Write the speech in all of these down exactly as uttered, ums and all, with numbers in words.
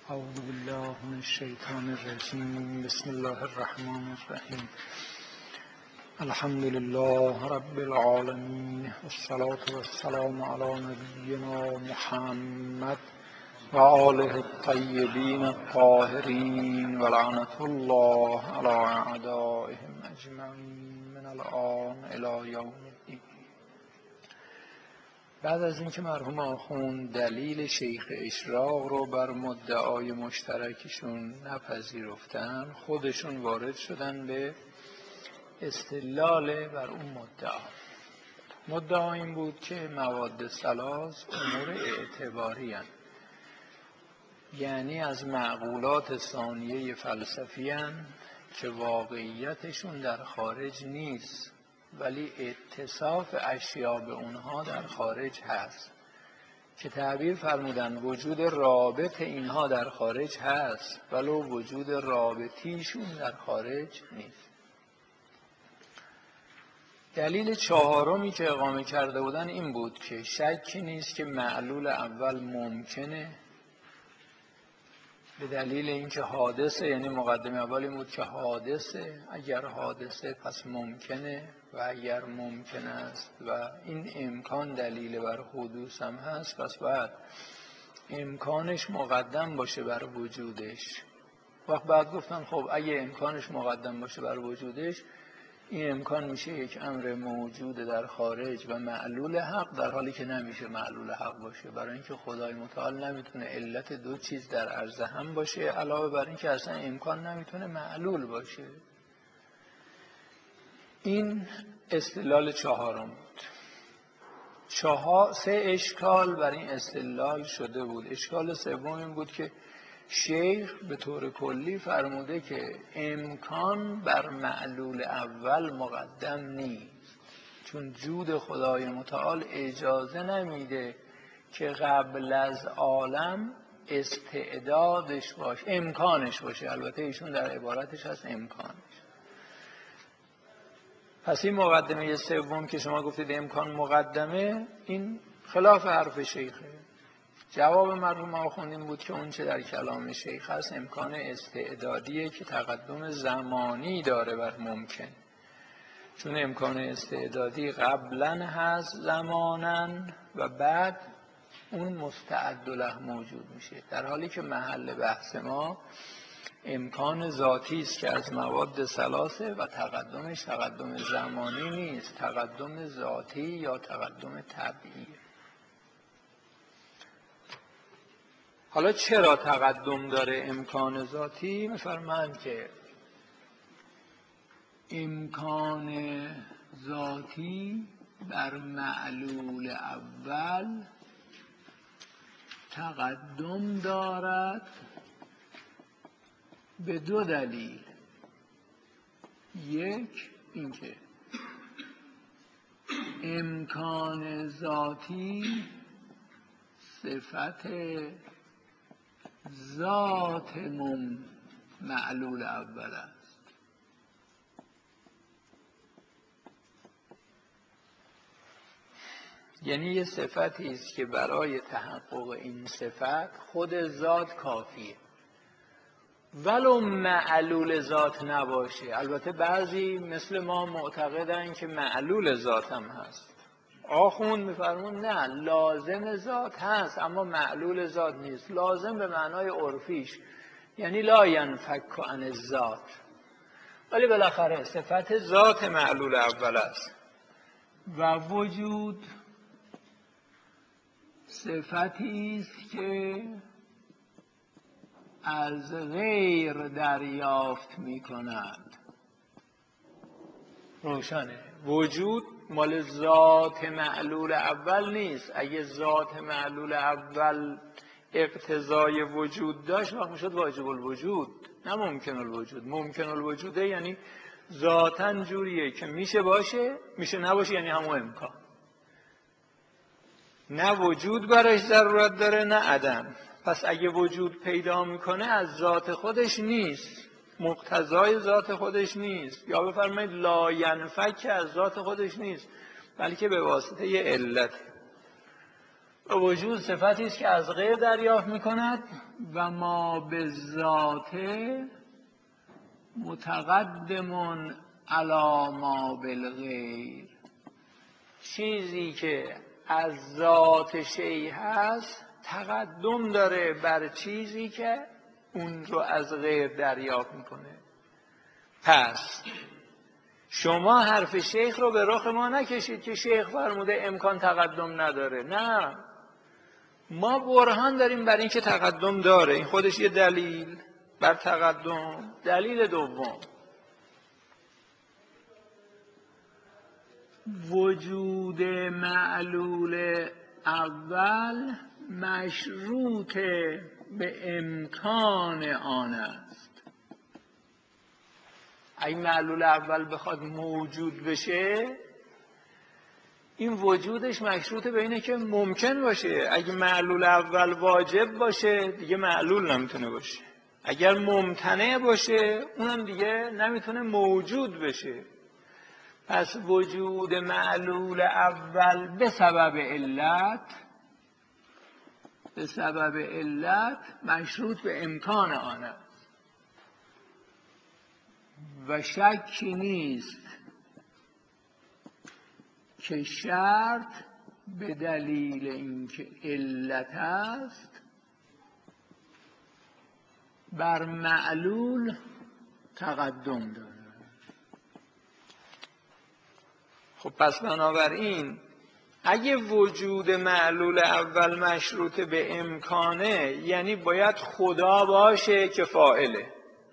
اعوذ بالله من الشیطان الرجیم. بسم الله الرحمن الرحیم. الحمد لله رب العالمین، والصلاة والسلام علی نبینا محمد و آله الطیبین الطاهرین و لعنة الله علی اعدائهم اجمعین من الآن الی یوم الدین. بعد از اینکه مرحوم آخوند دلیل شیخ اشراق رو بر مدعای مشترکشون نپذیرفتن، خودشون وارد شدن به استدلال بر اون مدعا. مدعا این بود که مواد ثلاث امور اعتباری هستند، یعنی از معقولات ثانیه فلسفی هستند که واقعیتشون در خارج نیست، ولی اتصاف اشیا به اونها در خارج هست، که تعبیر فرمودن وجود رابط اینها در خارج هست ولو وجود رابطیشون در خارج نیست. دلیل چهارمی که اقامه کرده بودن این بود که شکی نیست که معلول اول ممکنه، به دلیل اینکه حادثه، یعنی مقدمه اول این بود که حادثه، اگر حادثه پس ممکنه و اگر ممکن است و این امکان دلیل بر حدوث هم هست، پس باید امکانش مقدم باشه بر وجودش. وقت بعد گفتن خب اگه امکانش مقدم باشه بر وجودش، این امکان میشه یک امر موجود در خارج و معلول حق، در حالی که نمیشه معلول حق باشه، برای اینکه خدای متعال نمیتونه علت دو چیز در عرض هم باشه، علاوه بر اینکه اصلا امکان نمیتونه معلول باشه. این استدلال چهارم بود. چهار سه اشکال بر این استدلال شده بود. اشکال سوم این بود که شیخ به طور کلی فرموده که امکان بر معلول اول مقدم نیست، چون جود خدای متعال اجازه نمیده که قبل از عالم استعدادش باشه، امکانش باشه. البته ایشون در عبارتش هست امکانش. پس این مقدمه سوم که شما گفتید امکان مقدمه، این خلاف حرف شیخه. جواب مرحوم آخوند این بود که اون چه در کلام شیخ هست امکان استعدادیه که تقدم زمانی داره بر ممکن، چون امکان استعدادی قبلا هست زمانن و بعد اون مستعد له موجود میشه، در حالی که محل بحث ما امکان ذاتی است که از مواد ثلاثه و تقدمش تقدم زمانی نیست، تقدم ذاتی یا تقدم طبیعی. حالا چرا تقدم داره امکان ذاتی؟ می‌فرمایند که امکان ذاتی بر معلول اول تقدم دارد به دو دلیل. یک، اینکه امکان ذاتی صفت ذات مم معلول اول است. یعنی یه صفتی است که برای تحقق این صفت خود ذات کافیه، ولو معلول ذات نباشه. البته بعضی مثل ما معتقدن که معلول ذات هم هست. آخوند میفرمون نه، لازم ذات هست اما معلول ذات نیست. لازم به معنای عرفیش یعنی لا ینفک عن الذات، ولی بالاخره صفت ذات معلول اول است و وجود صفتی است که از غیر دریافت می کند. روشنه، وجود مال ذات معلول اول نیست. اگه ذات معلول اول اقتضای وجود داشت وقت میشد واجب الوجود، نه ممکن الوجود. ممکن الوجوده یعنی ذاتاً جوریه که میشه باشه، میشه نباشه، یعنی همون امکان. نه وجود براش ضرورت داره نه عدم. پس اگه وجود پیدا میکنه از ذات خودش نیست، مقتضای ذات خودش نیست، یا بفرمایید لا ینفک از ذات خودش نیست، بلکه به واسطه یه علت. وجود صفتی است که از غیر دریافت میکند و ما بالذات متقدم علی ما بالغیر. چیزی که از ذات شیء هست تقدم داره بر چیزی که اون رو از غیر دریافت میکنه. پس شما حرف شیخ رو به رخ ما نکشید که شیخ فرموده امکان تقدم نداره. نه، ما برهان داریم بر این که تقدم داره. این خودش یه دلیل بر تقدم. دلیل دوم، وجود معلول اول مشروط به امکان آن است. اگه معلول اول بخواد موجود بشه، این وجودش مشروط به اینه که ممکن باشه. اگه معلول اول واجب باشه دیگه معلول نمیتونه باشه. اگر ممتنع باشه اونم دیگه نمیتونه موجود بشه. پس وجود معلول اول به سبب علت به سبب علت مشروط به امکان آن است و شکی نیست که شرط به دلیل اینکه علت است بر معلول تقدم داره. خب پس بنابراین اگه وجود معلول اول مشروط به امکانه، یعنی باید خدا باشه که فاعله.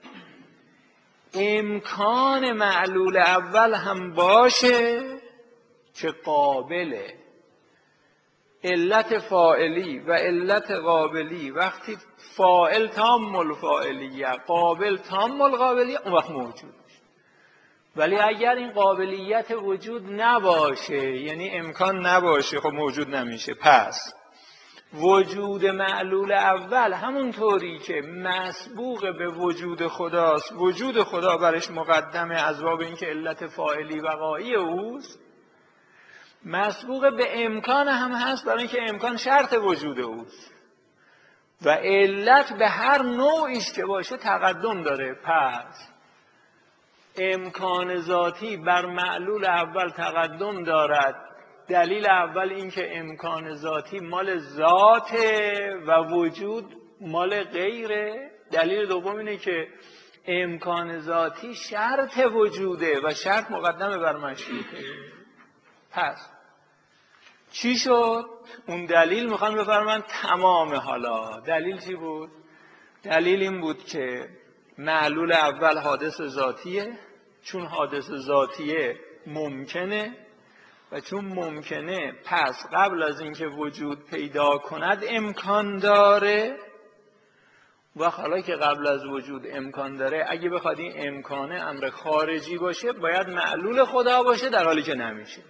امکان معلول اول هم باشه که قابله. علت فاعلی و علت قابلی وقتی فاعل تام الفاعلیه، قابل تام القابلیه، اون وقت موجود. ولی اگر این قابلیت وجود نباشه، یعنی امکان نباشه، خب موجود نمیشه. پس وجود معلول اول همونطوری که مسبوق به وجود خداست، وجود خدا برش مقدمه از باب اینکه علت فاعلی وقایی اوست، مسبوق به امکان هم هست برای اینکه امکان شرط وجود اوست و علت به هر نوعیش که باشه تقدم داره. پس امکان ذاتی بر معلول اول تقدم دارد. دلیل اول این که امکان ذاتی مال ذاته و وجود مال غیره. دلیل دوم اینه که امکان ذاتی شرط وجوده و شرط مقدمه بر مشروطه. پس چی شد؟ اون دلیل میخوان بفرمان تمام. حالا دلیل چی بود؟ دلیل این بود که معلول اول حادث ذاتیه. چون حادث ذاتیه ممکنه و چون ممکنه پس قبل از اینکه وجود پیدا کند امکان داره. و حالا که قبل از وجود امکان داره، اگه بخواد این امکانه امر خارجی باشه باید معلول خدا باشه، در حالی که نمیشه.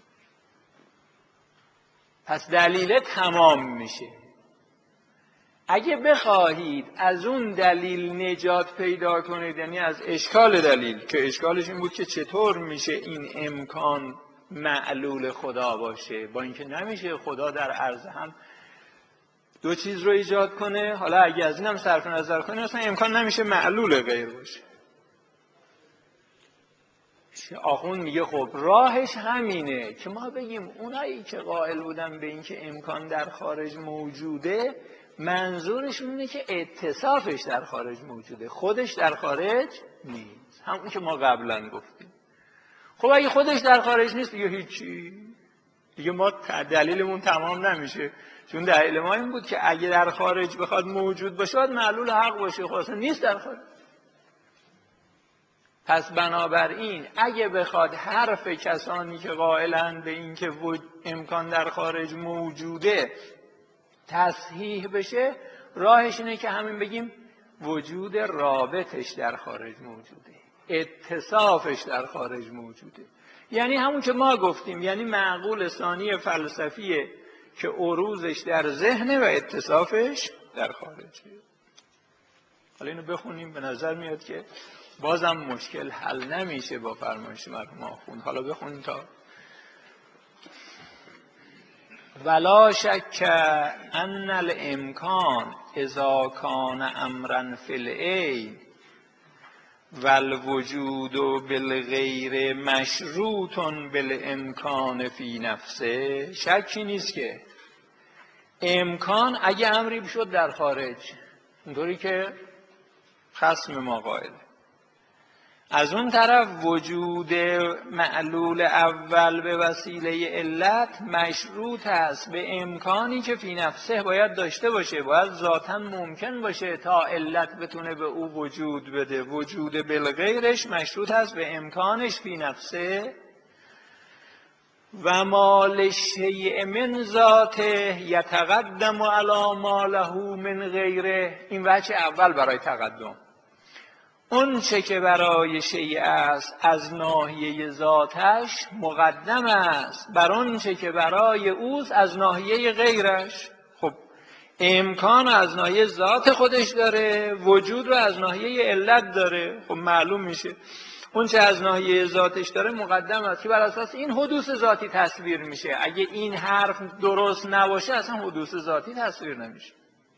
پس دلیل تمام میشه. اگه بخواهید از اون دلیل نجات پیدا کنید، یعنی از اشکال دلیل، که اشکالش این بود که چطور میشه این امکان معلول خدا باشه، با اینکه نمیشه خدا در عرض هم دو چیز رو ایجاد کنه. حالا اگه از این هم صرف نظر کنید اصلا امکان نمیشه معلول غیر باشه. آخوند میگه خب راهش همینه که ما بگیم اونایی که قائل بودن به این که امکان در خارج موجوده، منظورشون اینه که اتصافش در خارج موجوده، خودش در خارج نیست. همون که ما قبلا گفتیم. خب اگه خودش در خارج نیست دیگه هیچی، دیگه ما دلیلمون تمام نمیشه. چون دلیل ما این بود که اگه در خارج بخواد موجود باشه باید معلول حق باشه. خب اصلا نیست در خارج. پس بنابراین اگه بخواد حرف کسانی که قائلن به این که امکان در خارج موجوده تصحیح بشه، راهش اینه که همین بگیم وجود رابطش در خارج موجوده، اتصافش در خارج موجوده. یعنی همون که ما گفتیم، یعنی معقول ثانی فلسفیه که عروضش در ذهنه و اتصافش در خارجه. حالا اینو بخونیم، به نظر میاد که بازم مشکل حل نمیشه با فرمایش مرحوم آخوند. حالا بخونیم تا ولا شک ان الامکان اذا کان امرا فی العین والوجود بالغیر مشروط بالامکان فی نفسه. شکی نیست که امکان اگه امری شد در خارج، اونطوری که خصم ما قائله، از اون طرف وجود معلول اول به وسیله علت مشروط است به امکانی که فی نفسه باید داشته باشه، باید ذاتاً ممکن باشه تا علت بتونه به او وجود بده. وجود بالغیرش مشروط است به امکانش فی نفسه. و ما للشیء من ذاته یتقدم علی ما له من غیره. این وجه اول برای تقدم. اون چه که برای شیء است از ناحیه ذاتش مقدم است بر اون چه که برای اوست از ناحیه غیرش. خب امکان از ناحیه ذات خودش داره، وجود رو از ناحیه علت داره. خب معلوم میشه اون چه از ناحیه ذاتش داره مقدم است که بر اساس این حدوث ذاتی تصویر میشه. اگه این حرف درست نباشه اصلا حدوث ذاتی تصویر نمیشه.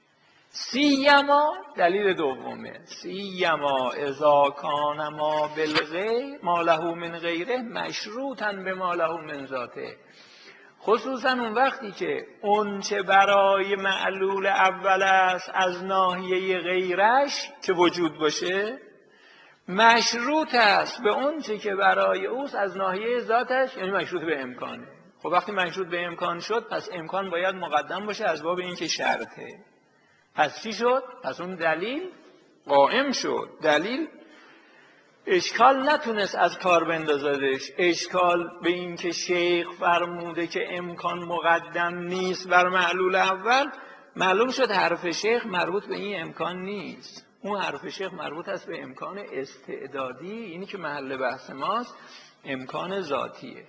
سیما دلیل دومه، سیما اذا کان ما بالغیر ما له من غیره مشروطا به ما له من ذاته. خصوصا اون وقتی که اون چه برای معلول اول است از ناحیه غیرش که وجود باشه مشروط است به اون چه که برای اوست از ناحیه ذاتش، یعنی مشروط به امکانه. خب وقتی مشروط به امکان شد پس امکان باید مقدم باشه از باب این که شرطه. پس چی شد؟ پس اون دلیل قائم شد. دلیل اشکال نتونست از کار بندازدش. اشکال به این که شیخ فرموده که امکان مقدم نیست بر معلول اول، معلوم شد حرف شیخ مربوط به این امکان نیست. اون حرف شیخ مربوط است به امکان استعدادی، اینی که محل بحث ماست امکان ذاتیه.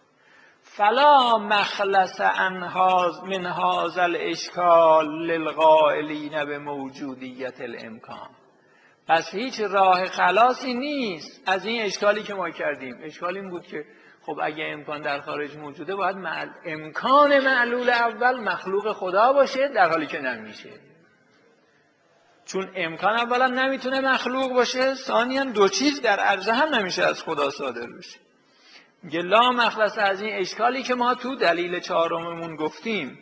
فلا مخلص من هذا الاشکال للقائلین به موجودیت الامکان. پس هیچ راه خلاصی نیست از این اشکالی که ما کردیم. اشکال این بود که خب اگه امکان در خارج موجوده باید معل... امکان معلول اول مخلوق خدا باشه، در حالی که نمیشه. چون امکان اولا نمیتونه مخلوق باشه، ثانیاً دو چیز در عرضه هم نمیشه از خدا صادر بشه. میگه لا مخلص از این اشکالی که ما تو دلیل چهارممون گفتیم.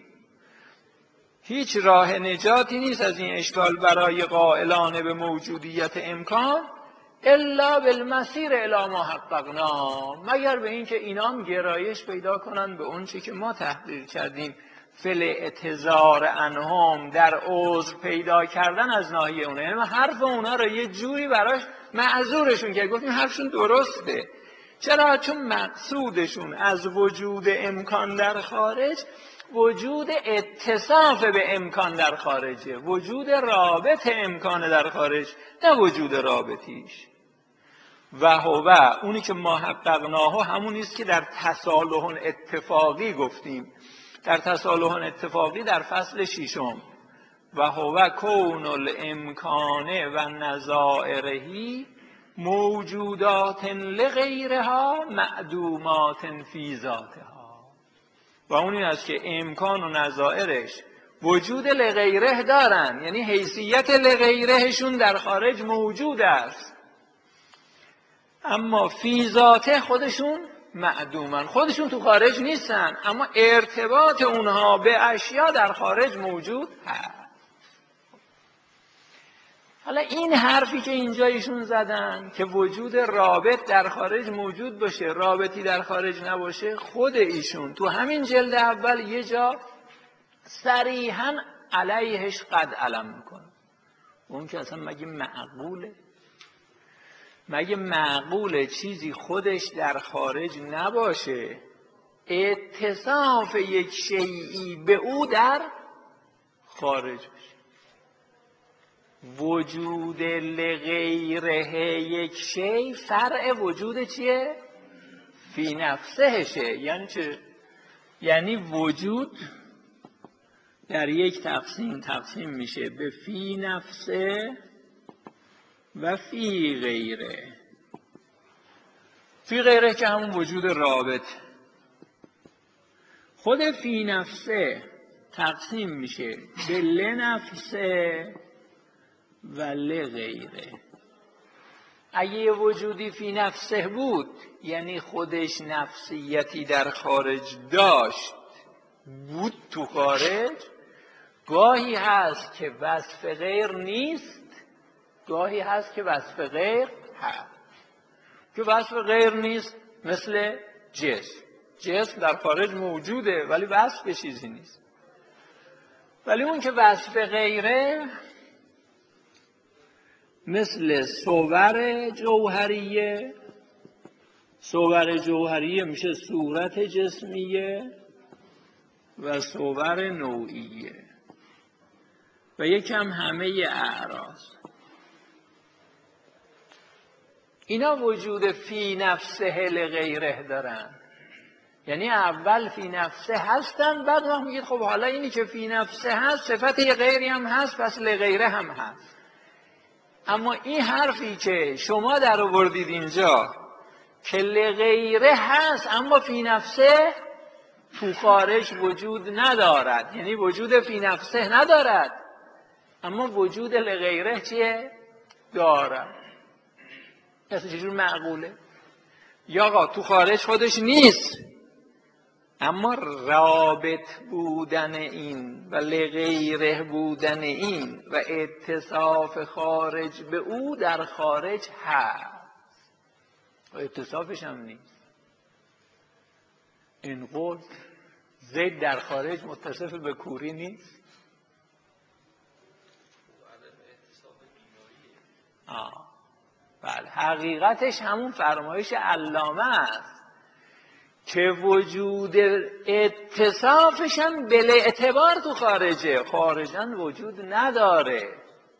هیچ راه نجاتی نیست از این اشکال برای قائلان به موجودیت امکان الا بالمسیر الی ما حققنا، مگر به این که اینام گرایش پیدا کنن به اون چی که ما تحقیق کردیم، فل اعتذار عنهم، در عذر پیدا کردن از ناحیه اونه. یعنی حرف اونا رو یه جوری براش معذورشون که گفتیم حرفشون درسته. چرا؟ چون مقصودشون از وجود امکان در خارج وجود اتصاف به امکان در خارجه، وجود رابط امکان در خارج، نه وجود رابطیش. و هو اونی که ما حققناه همونیست که در تصالح اتفاقی گفتیم، در تصالح اتفاقی در فصل ششم. و هو کون الامکان و نظائرهی موجودات لغیرها معدومات فی ذاتها. و اونی است که امکان و نظائرش وجود لغیره دارن، یعنی حیثیت لغیرهشون در خارج موجود است، اما فی ذاته خودشون معدومن. خودشون تو خارج نیستن اما ارتباط اونها به اشیا در خارج موجود هست. حالا این حرفی که اینجا ایشون زدن که وجود رابط در خارج موجود باشه، رابطی در خارج نباشه، خود ایشون تو همین جلد اول یه جا صریحاً علیهش قد علم میکنه. اون که اصلا مگه معقوله؟ مگه معقوله چیزی خودش در خارج نباشه اتصاف یک شیئی به او در خارج باشه؟ وجود لغیره یک شی فرع وجود چیه؟ فی نفسهشه. یعنی چه؟ یعنی وجود در یک تقسیم تقسیم میشه به فی نفسه و فی غیره. فی غیره که همون وجود رابط. خود فی نفسه تقسیم میشه به لنفسه و لغیره. اگه یه وجودی فی نفسه بود یعنی خودش نفسیتی در خارج داشت بود تو خارج، گاهی هست که وصف غیر نیست، گاهی هست که وصف غیر هست. که وصف غیر نیست مثل جسم، جسم در خارج موجوده ولی وصف چیزی نیست. ولی اون که وصف غیره مثل صور جوهریه، صور جوهریه میشه صورت جسمیه و صور نوعیه و یکم همه اعراض. اینا وجود فی نفسه لغیره دارن، یعنی اول فی نفسه هستن، بعد ما میگید خب حالا اینی که فی نفسه هست صفت یه غیری هم هست پس لغیره هم هست. اما این حرفی که شما در آوردید اینجا که لغیره هست اما فی نفسه تو خارج وجود ندارد، یعنی وجود فی نفسه ندارد اما وجود لغیره چیه؟ دارد. اصلا چجور معقوله؟ یا آقا تو خارج خودش نیست اما رابط بودن این و لغیره بودن این و اتصاف خارج به او در خارج هست و اتصافش هم نیست. این قول زید در خارج متصف به کوری نیست. آه. بله حقیقتش همون فرمایش علامه است که وجود اتصافش هم بل اعتبار تو خارجه، خارجاً وجود نداره.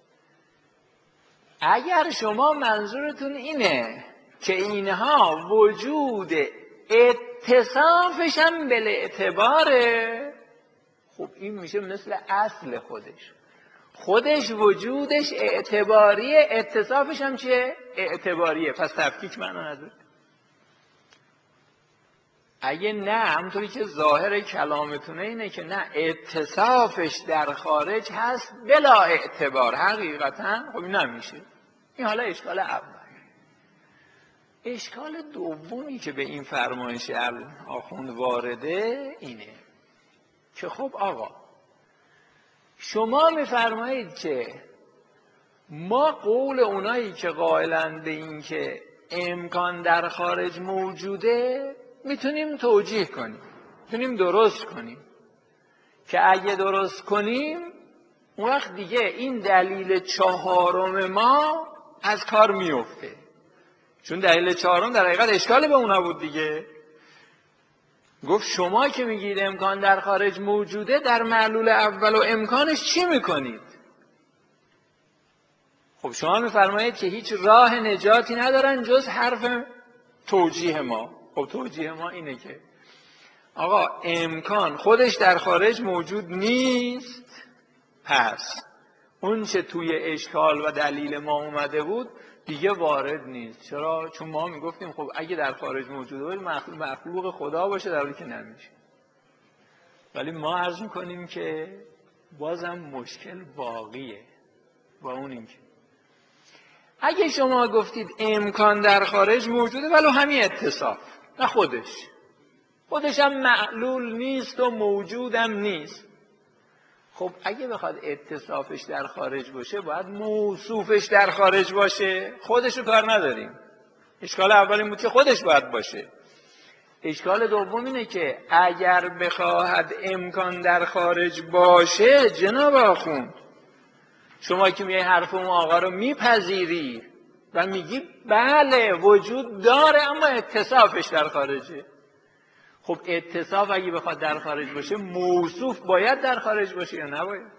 اگر شما منظورتون اینه که اینها وجود اتصافش هم بل اعتباره، خب این میشه مثل اصل خودش، خودش وجودش اعتباریه، اتصافش هم چیه؟ اعتباریه، پس تفکیک معنا نداره. اگه نه همونطوری که ظاهر کلامتونه اینه که نه اتصافش در خارج هست بلا اعتبار، حقیقتا خب این نمیشه. این حالا اشکال اول. اشکال دومی که به این فرمایش آخوند وارده اینه که خب آقا شما میفرمایید که ما قول اونایی که قائلند به این که امکان در خارج موجوده میتونیم توجیه کنیم، میتونیم درست کنیم، که اگه درست کنیم اون وقت دیگه این دلیل چهارم ما از کار میفته، چون دلیل چهارم در حقیقت اشکال به اونا بود دیگه. گفت شما که میگید امکان در خارج موجوده در معلول اول و امکانش چی میکنید؟ خب شما میفرمایید که هیچ راه نجاتی ندارن جز حرف توجیه ما. خب توجیه ما اینه که آقا امکان خودش در خارج موجود نیست، پس اون چه توی اشکال و دلیل ما اومده بود دیگه وارد نیست. چرا؟ چون ما میگفتیم خب اگه در خارج موجود باشه مخلوق خدا باشه، در حالی که نمیشه. ولی ما عرض میکنیم که بازم مشکل باقیه با اون این که اگه شما گفتید امکان در خارج موجوده ولو همین اتصاف، نه خودش خودش هم معلول نیست و موجودم نیست، خب اگه بخواد اتصافش در خارج باشه باید موصوفش در خارج باشه. خودشو کار نداریم. اشکال اول این بود که خودش باید باشه. اشکال دوم اینه که اگر بخواهد امکان در خارج باشه، جناب آخوند شما که میای حرف اون آقا رو میپذیری و میگی بله وجود داره اما اتصافش در خارجه، خب اتصاف اگه بخواد در خارج باشه موصوف باید در خارج باشه یا نباید؟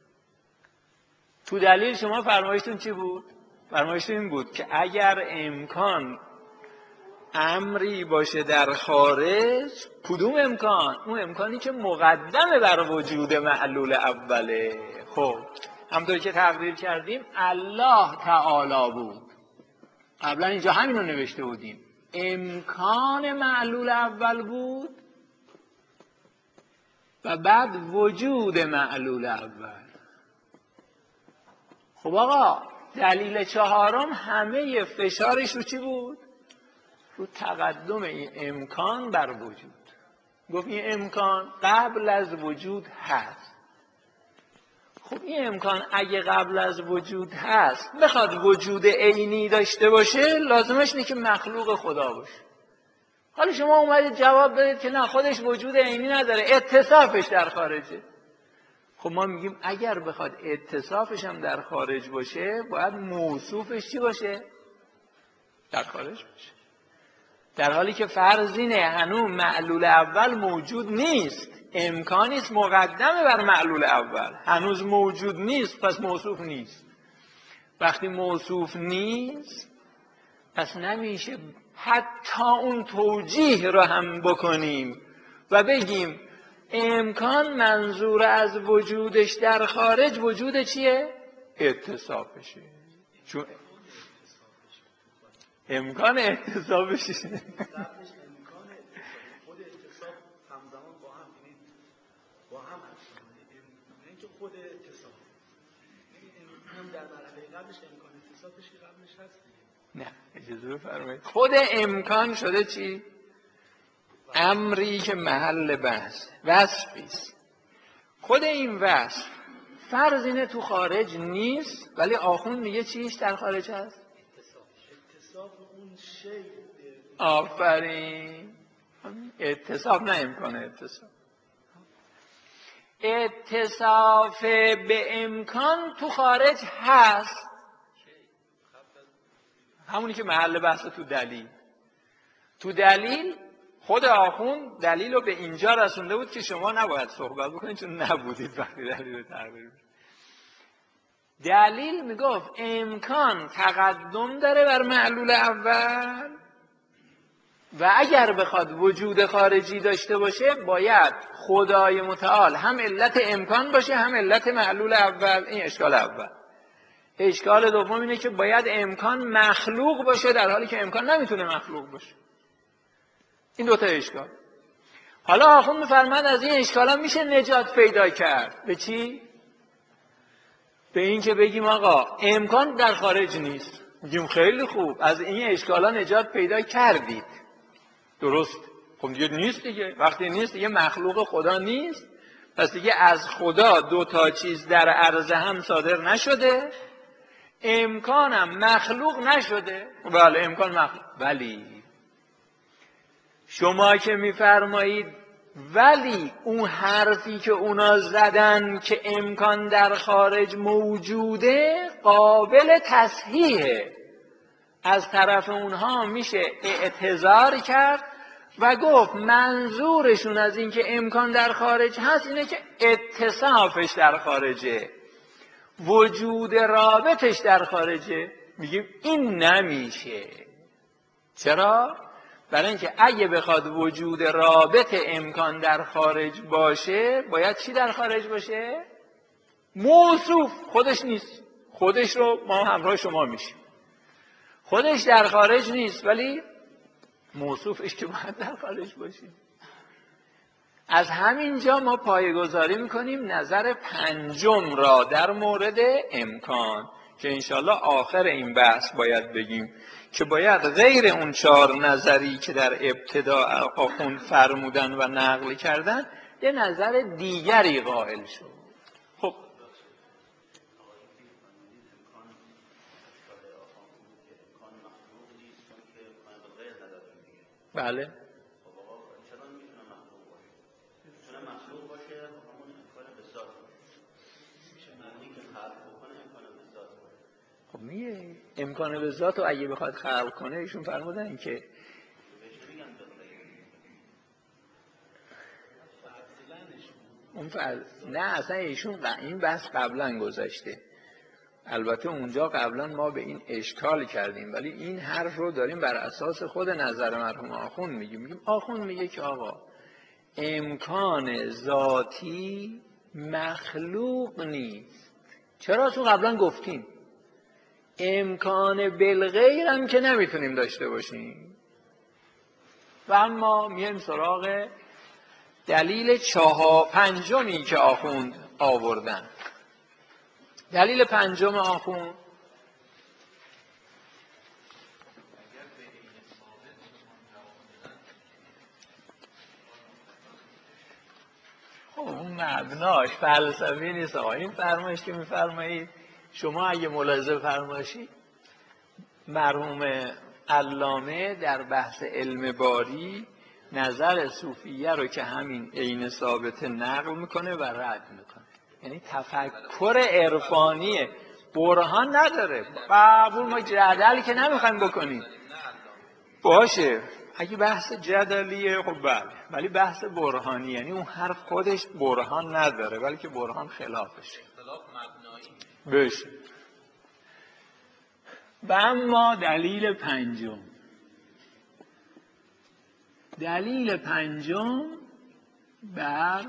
تو دلیل شما فرمایشتون چی بود؟ فرمایشتون این بود که اگر امکان امری باشه در خارج، کدوم امکان؟ اون امکانی که مقدمه بر وجود معلول اوله. خب همونطور که تقریر کردیم الله تعالی بود، قبلا اینجا همین رو نوشته بودیم، امکان معلول اول بود، و بعد وجود معلول اول. خب آقا دلیل چهارم همه فشارش رو چی بود؟ رو تقدم این امکان بر وجود. گفت این امکان قبل از وجود هست. خب این امکان اگه قبل از وجود هست بخواد وجود عینی داشته باشه، لازمش اینه که مخلوق خدا باشه. حالا شما اومدید جواب بدید که نه، خودش وجود عینی نداره، اتصافش در خارجه. خب ما میگیم اگر بخواد اتصافش هم در خارج باشه، باید موصوفش چی باشه؟ در خارج باشه. در حالی که فرض اینه هنوز معلول اول موجود نیست، امکانی است مقدمه بر معلول اول، هنوز موجود نیست، پس موصوف نیست. وقتی موصوف نیست پس نمیشه حتی اون توجیه رو هم بکنیم و بگیم امکان منظور از وجودش در خارج وجود چیه؟ اتصافشه. چون امکان اتصافش با هم هست. این که خود اتصاف هم در مرحله قبلش امکان اتصافش که قبلش هست دیگه. نه اجازه بفرمایید. خود امکان شده چی؟ امری که محل بحث، وصفی است. خود این وصف فرض اینه تو خارج نیست، ولی آخوند میگه چیش در خارج هست؟ اتصاف. اتصاف اون شی. آفرین. اتصاف نه امکان اتصاف. اتصاف به امکان تو خارج هست، همونی که محل بحث تو دلیل. تو دلیل خود آخوند دلیل رو به اینجا رسونده بود که شما نباید صحبت بکنید چون نبودید وقتی دلیل رو تقریر. دلیل میگفت امکان تقدم داره بر معلول اول و اگر بخواد وجود خارجی داشته باشه باید خدای متعال هم علت امکان باشه هم علت معلول اول. این اشکال اول. اشکال دوم اینه که باید امکان مخلوق باشه در حالی که امکان نمیتونه مخلوق باشه. این دوتا اشکال. حالا آخوند میفرماد از این اشکالا میشه نجات پیدا کرد. به چی؟ به این که بگیم آقا امکان در خارج نیست. میگیم خیلی خوب، از این اشکالا نجات پیدا کردید. درست. خب دیگه نیست دیگه. وقتی نیست دیگه مخلوق خدا نیست، پس دیگه از خدا دو تا چیز در عرض هم صادر نشده، امکانم مخلوق نشده. بله امکان مخلوق. ولی شما که میفرمایید ولی اون حرفی که اونا زدن که امکان در خارج موجوده قابل تصحیحه، از طرف اونها میشه اعتذار کرد و گفت منظورشون از این که امکان در خارج هست اینه که اتصافش در خارجه، وجود رابطش در خارجه. میگیم این نمیشه. چرا؟ برای اینکه اگه بخواد وجود رابط امکان در خارج باشه باید چی در خارج باشه؟ موصوف. خودش نیست. خودش رو ما همراه شما میشیم. خودش در خارج نیست ولی موصوفش که باید در خارج باشه. از همینجا ما پایه‌گذاری میکنیم نظر پنجم را در مورد امکان که انشالله آخر این بحث باید بگیم که باید غیر اون چهار نظری که در ابتدا آخوند فرمودن و نقل کردن یه نظر دیگری قائل شد. خب بله خب میگه امکان به ذات رو اگه بخواد خلق کنه ایشون فرمودن که اون فرض نه اصلا ایشون این بحث قبلا گذشته. البته اونجا قبلا ما به این اشکال کردیم ولی این حرف رو داریم بر اساس خود نظر مرحوم آخوند میگیم. میگیم آخوند میگه که آقا امکان ذاتی مخلوق نیست. چرا؟ تو قبلا گفتیم امکان بالغیر هم که نمیتونیم داشته باشیم و اما میایم سراغ دلیل چهار پنجمی که آخوند آوردن. دلیل پنجم آخوند خب اون مبناش فلسفی نیست آقا. این فرمایش که میفرمایید شما اگه ملاحظه فرمایشی مرحوم علامه در بحث علم باری نظر صوفیه رو که همین عین ثابت نقل میکنه و رد میکنه. یعنی تفکر عرفانی برهان نداره. قبول ما جدل که نمیخوایم بکنیم باشه، اگه بحث جدلیه خب بله، ولی بحث برهانی یعنی اون حرف خودش برهان نداره بلکه برهان خلافشه، خلاف مبنایی بشه. و اما دلیل پنجم، دلیل پنجم بر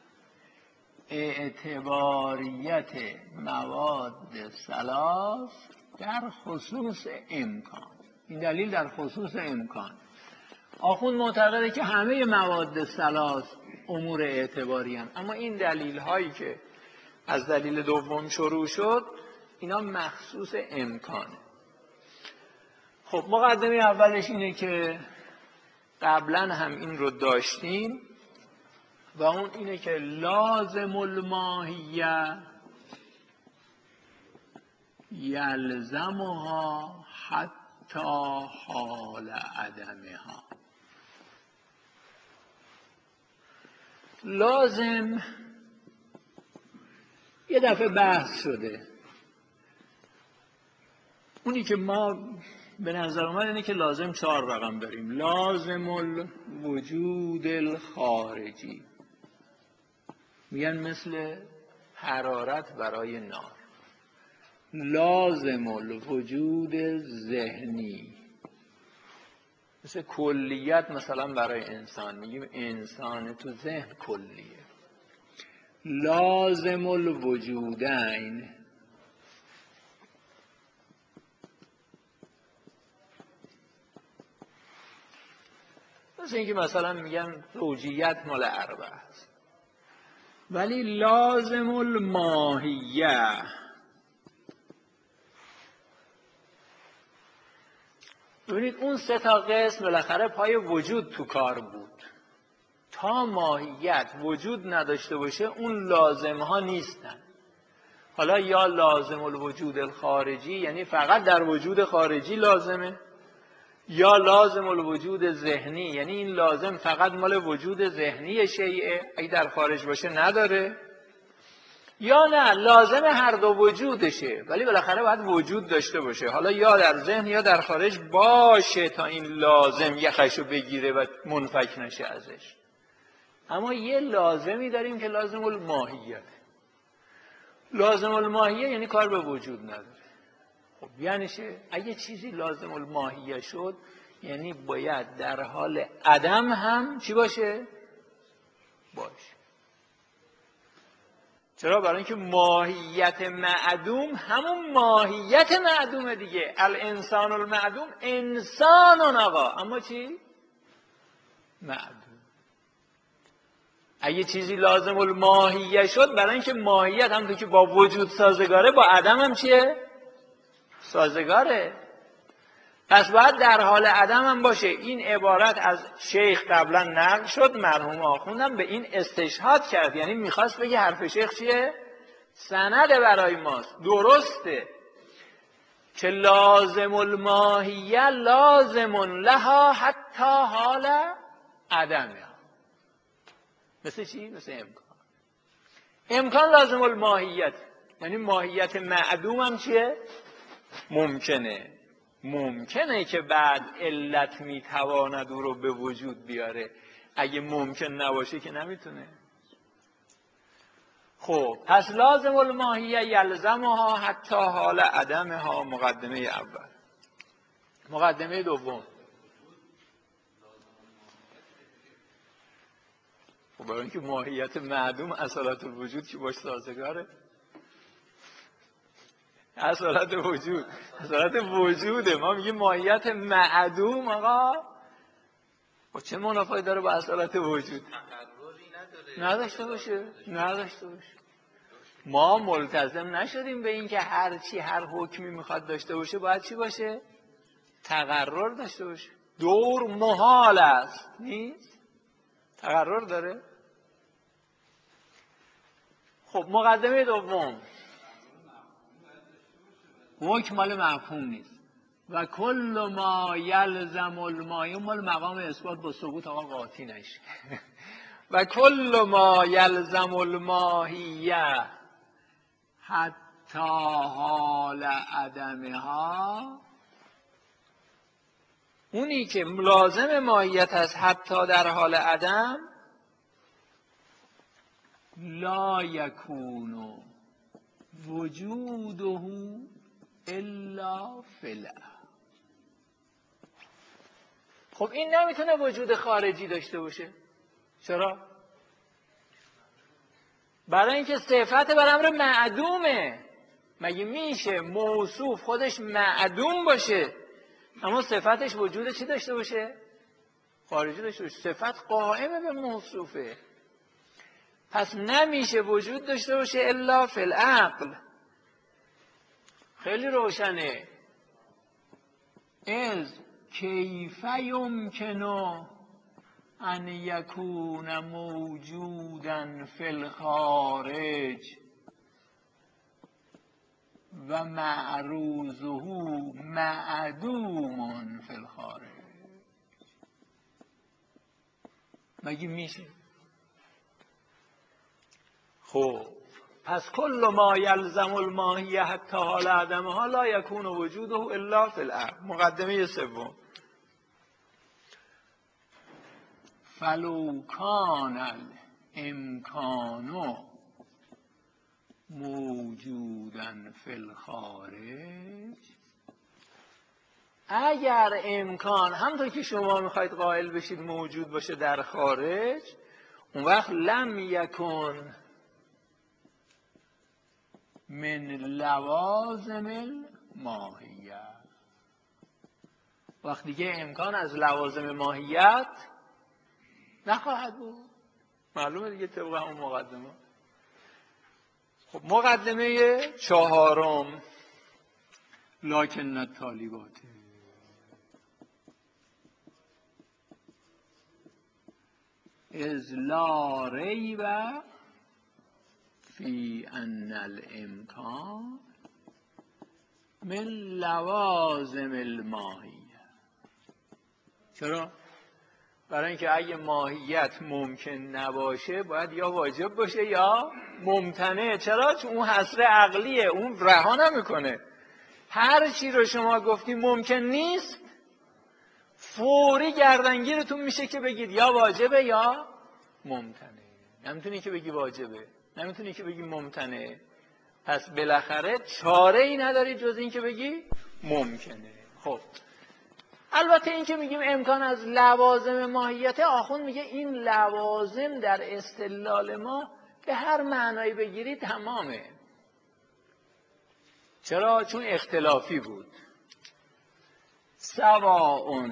اعتباریت مواد ثلاث در خصوص امکان. این دلیل در خصوص امکان. آخوند معتقده که همه مواد ثلاث امور اعتباری هم. اما این دلیل هایی که از دلیل دوم شروع شد اینا مخصوص امکانه. خب مقدمه اولش اینه که قبلا هم این رو داشتیم و اون اینه که لازم الماهیه یلزمها حتی حال عدمها. لازم یه دفعه بحث شده، اونی که ما به نظر اومد اینه که لازم چهار رقم بریم. لازم الوجود الخارجی، میگن مثل حرارت برای نار. لازم الوجود ذهنی، مثل کلیت مثلا برای انسان میگیم انسان تو ذهن کلیه. لازم الوجودین، مثل اینکه مثلا میگن زوجیت مال اربع است. ولی لازم الماهیه، ببینید اون سه تا قسم بالاخره پای وجود تو کار بود. تا ماهیت وجود نداشته باشه اون لازم ها نیستن. حالا یا لازم الوجود الخارجی یعنی فقط در وجود خارجی لازمه، یا لازم الوجود ذهنی یعنی این لازم فقط مال وجود ذهنی شیئه، اگه در خارج باشه نداره، یا نه لازم هر دو وجودشه ولی بالاخره باید وجود داشته باشه، حالا یا در ذهن یا در خارج باشه تا این لازم یخشو بگیره و منفک نشه ازش. اما یه لازمی داریم که لازم الماهیت. لازم الماهیه یعنی کار به وجود نداره. خب یعنی چه؟ اگه چیزی لازم الماهیه شد یعنی باید در حال عدم هم چی باشه؟ باشه. چرا؟ برای اینکه ماهیت معدوم همون ماهیت معدومه دیگه. الانسان المعدوم انسان آقا، اما چی؟ معدوم. اگه چیزی لازم الماهیه شد برای اینکه ماهیت هم تو که با وجود سازگاره با عدم هم چیه؟ سازگاره. پس باید در حال عدم هم باشه. این عبارت از شیخ قبلا نقل شد، مرحوم آخوندم به این استشهاد کرد، یعنی میخواست بگه حرف شیخ چیه؟ سند برای ماست. درسته که لازم الماهیه لازم لها حتی حال عدمها. مثل چی؟ مثل امکان. امکان لازم الماهیت یعنی ماهیت معدوم هم چیه؟ ممکنه. ممکنه که بعد علت میتواند او رو به وجود بیاره، اگه ممکن نباشه که نمیتونه. خب پس لازم الماهیه یلزمها حتی حال عدمها. مقدمه اول. مقدمه دوم، خب برای اینکه ماهیت معدوم اصالت الوجود که باش سازگاره. اصالت وجود اصالت وجوده. ما میگیم ماهیت معدوم آقا، با چه منافاتی داره با اصالت وجود؟ نداشته باشه نداشته باشه ما ملتزم نشدیم به این که هر چی هر حکمی میخواد داشته باشه باید چی باشه؟ تقرر داشته باشه. دور محال است نیست؟ تقرر داره؟ خب مقدمه دوم، حکم مال مفهوم نیست و کل ما یلزم المایه مال مقام اثبات با ثبوت آقا قاطی نشه و کل ما یلزم الماهیه حتی حال عدمها، اونی که لازم ماهیت است حتی در حال عدم، لا یکون وجوده الا فی. خب این نمیتونه وجود خارجی داشته باشه. چرا؟ برای اینکه صفت بر امر معدومه. مگه میشه موصوف خودش معدوم باشه اما صفتش وجود چی داشته باشه؟ خارجی داشته باشه. صفت قائمه به موصوفه. پس نمیشه وجود داشته باشه الا فی العقل. خیلی روشنه. از کیف یمکن ان یکون موجودا فی الخارج و معروضه معدوم فی الخارج. مگه میشه؟ خب پس کل ما یلزم الماهیه حتی حال عدمها لا یکون وجوده الا فی العقل. مقدمه سوم، فلو کان الامکان موجودا فی الخارج، اگر امکان همونطور که شما میخواید قائل بشید موجود باشه در خارج، اون وقت لم یکن من لوازم الماهیه. وقت دیگه امکان از لوازم ماهیت نخواهد بود. معلومه دیگه طبق اون مقدمه. خب مقدمه چهارم، لکن الطالبات، از لا ریب فی ان الامکان من لوازم الماهیه. چرا؟ برای اینکه اگه ماهیت ممکن نباشه باید یا واجب باشه یا ممتنع. چرا؟ چون اون حصر عقلیه، اون رها نمیکنه. هر چی رو شما گفتی ممکن نیست، فوری گردنگیرتون میشه که بگید یا واجبه یا ممتنع. نمیتونی که بگی واجبه، نمیتونی که بگی ممتنع. پس بالاخره چاره ای نداری جز این که بگی ممکنه. خب البته این که میگیم امکان از لوازم ماهیت، آخوند میگه این لوازم در استدلال ما به هر معنایی بگیری تمامه. چرا؟ چون اختلافی بود. سواء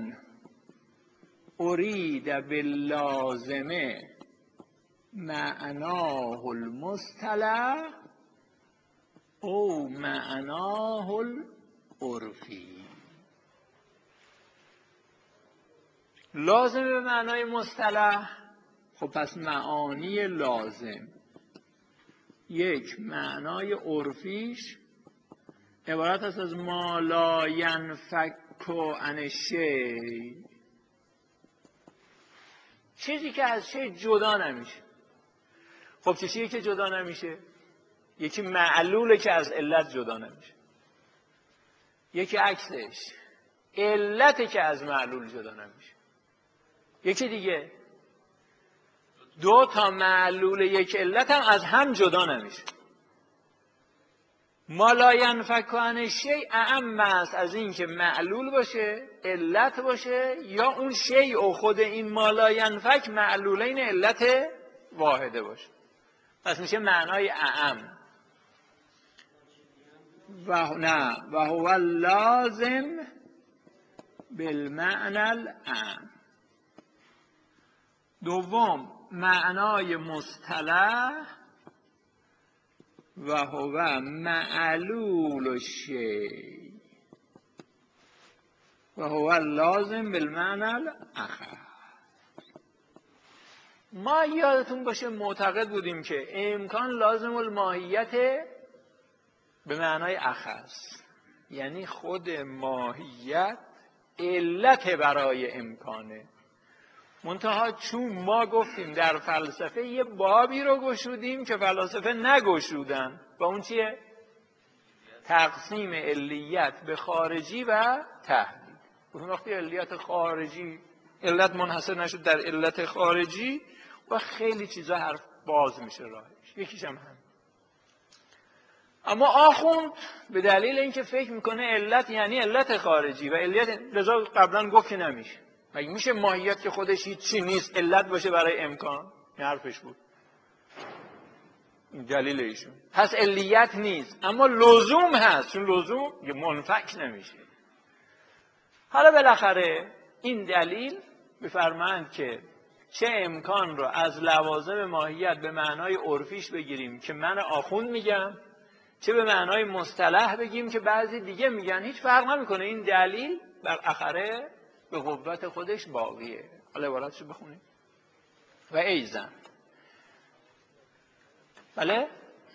ارید باللازمه معناه المصطلح او معناه العرفی. لازم به معنای مصطلح، خب پس معانی لازم یک معنای عرفیش عبارت است از ما لا ینفک عن الشیء، چیزی که از شیء جدا نمیشه. خب چه چیزی که جدا نمیشه؟ یکی معلوله که از علت جدا نمیشه، یکی عکسش علته که از معلول جدا نمیشه، یکی دیگه دو تا معلول یک علت هم از هم جدا نمیشه. ما لا ینفک عن الشیء اعم است از این که معلول باشه، علت باشه، یا اون شیء و خود این ما لا ینفک معلولین علت واحده باشه. پس میشه معنای اعم. و نه و هو لازم بالمعنى الاعم. دوم معنای مصطلح و هو معلول الشیء و هو لازم بالمعنى الاخر. ما یادتون باشه معتقد بودیم که امکان لازم الماهیت به معنای اخص، یعنی خود ماهیت علت برای امکانه. منتها چون ما گفتیم در فلسفه یه بابی رو گشودیم که فلاسفه نگشودن و اون چیه؟ تقسیم علیت به خارجی و تحلیل. اون وقتی علیت خارجی علت منحصر نشد در علت خارجی و خیلی چیزا حرف باز میشه راهش، یکیش هم هم. اما آخوند به دلیل اینکه فکر میکنه علت یعنی علت خارجی و علت لذا قبلا گفت که نمیشه. مگه میشه ماهیت که خودش هیچی نیست علت باشه برای امکان؟ این حرفش بود، این دلیل ایشون. پس علیت نیست اما لزوم هست، چون لزوم یه منفک نمیشه. حالا بالاخره این دلیل بفرمایند که چه امکان رو از لوازم ماهیت به معنای عرفیش بگیریم که من آخوند میگم، چه به معنای مصطلح بگیم که بعضی دیگه میگن، هیچ فرق نمیکنه. این دلیل بالاخره به قوت خودش باقیه. حالا عبارتشو بخونیم. و ایزن بله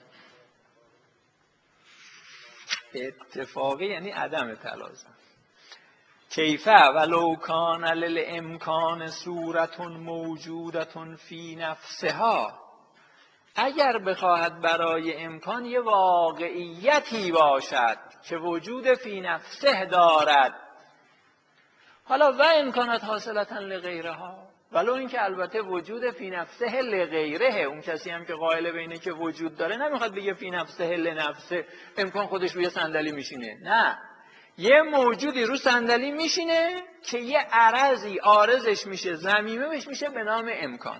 اتفاقی یعنی عدم تلازم. کیفه ولو کان للامکان صورت موجودت فی نفسها، اگر بخواهد برای امکان یه واقعیتی باشد که وجود فی نفسه دارد. حالا و امکانات حاصلتا لغیرها، ولو اینکه البته وجود فی نفسه لغیره، اون کسی هم که قائل به اینه که وجود داره نمیخواد بگه فی نفسه لنفسه امکان خودش روی صندلی میشینه، نه، یه موجودی رو صندلی میشینه که یه عرضی عارضش میشه ضمیمش میشه به نام امکان،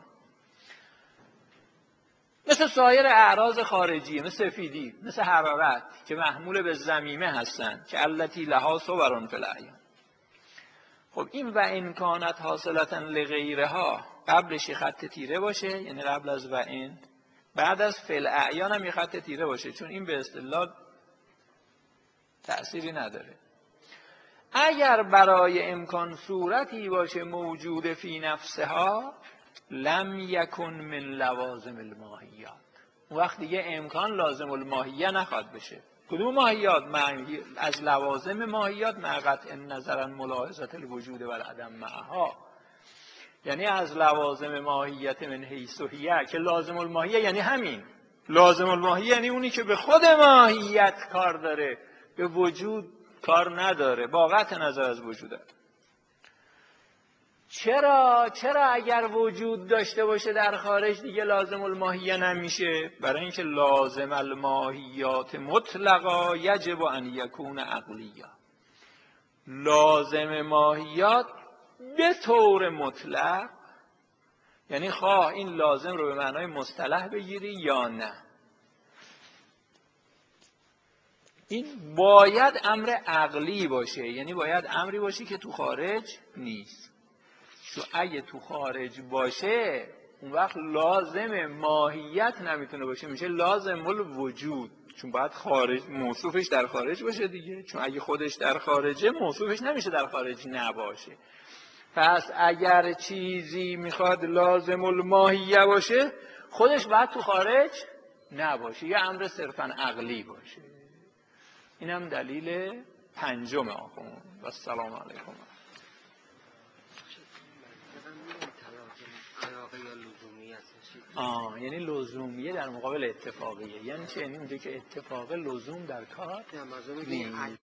مثل سایر اعراض خارجی، مثل سفیدی، مثل حرارت که محمول به ضمیمه هستن که التی لها صور فی الاعیان. خب این و امکانات حاصلتا لغیرها قبلش خط تیره باشه، یعنی قبل از و این، بعد از فی الاعیان هم یه خط تیره باشه، چون این به اصطلاح تأثیری نداره. اگر برای امکان صورتی باشه موجود فی نفسها لم یکن من لوازم الماهیات، اون وقت دیگه امکان لازم الماهیه نخواد بشه. کدوم ماهیات؟ از لوازم ماهیات مع قطع نظر عن ملاحظه الوجود و العدم معها، یعنی از لوازم ماهیت من حیث هی که لازم الماهیه یعنی همین لازم الماهیه، یعنی اونی که به خود ماهیت کار داره، به وجود کار نداره، با قطع نظر از وجوده. چرا؟ چرا اگر وجود داشته باشه در خارج دیگه لازم الماهیه نمیشه؟ برای اینکه لازم الماهیات مطلقا یجب ان یکون عقلیه. لازم ماهیات به طور مطلق، یعنی خواه این لازم رو به معنای مصطلح بگیری یا نه، این باید امر عقلی باشه، یعنی باید امری باشه که تو خارج نیست. چون اگه تو خارج باشه اون وقت لازم ماهیت نمیتونه باشه، میشه لازم الوجود، چون باید خارج موصوفش در خارج باشه دیگه، چون اگه خودش در خارجه موصوفش نمیشه در خارج نباشه. پس اگر چیزی میخواد لازم الماهیه باشه خودش باید تو خارج نباشه، یه امر صرفا عقلی باشه. اینم دلیل پنجم آخوند. و السلام علیکم. آه یعنی لزومیه در مقابل اتفاقیه. یعنی چه؟ یعنی اونجا که اتفاق لزوم در کار نیست.